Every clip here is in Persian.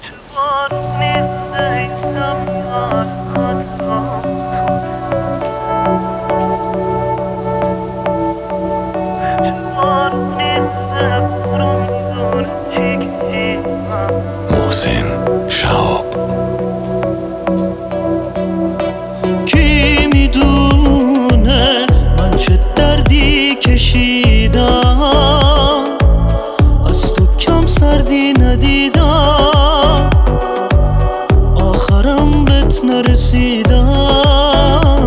محسن شهاب. کی میدونه من چه دردی کشیدم، از تو کم سردی ندیدم، آخرم بهت نرسیدم.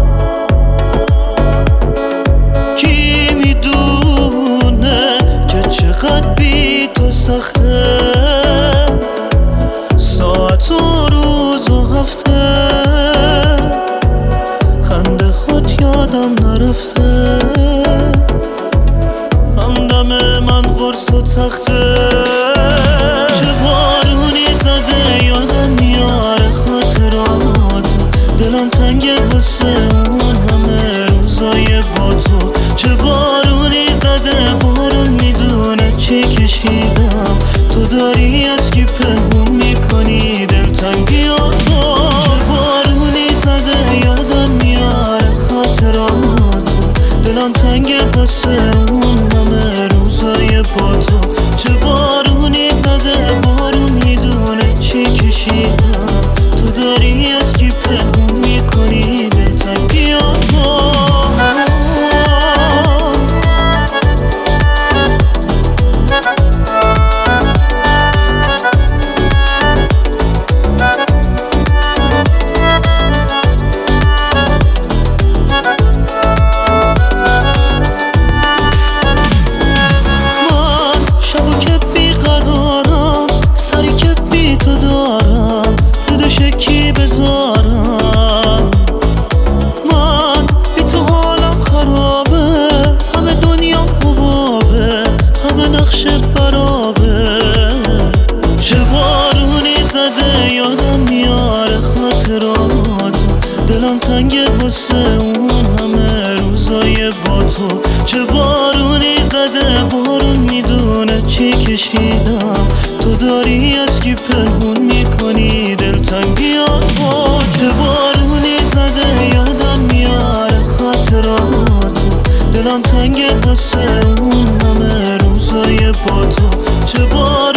کی میدونه که چقدر بی تو سخته، ساعت و روز و هفته، خنده هات یادم نرفته، همدم من قرص و تخته. چه بارونی زده یادم میاره خاطرات، دلم تنگه واسه اون همه روزای با تو. چه بارونی زده بارون میدونه چی کشیدم، تو داری از کی پنهون میکنی دلتنگیاتو. چه بارونی زده یادم میاره خاطراتو، دلم تنگه واسه اون همه روزای با تو. چه بارونی زده بارون میدونه چی کشیدم، تو داری از کی پنهون میکنی دلتنگیاتو. چه بارونی زده یادم میاره خاطرات، دلم تنگه واسه اون همه روزای با تو. چه بارونی زده بارون میدونه چی کشیدم، تو داری از کی پنهون میکنی دلتنگیاتو. چه بارونی زده یادم میاره خاطرات، دلم تنگه واسه اون همه روزای با تو. چه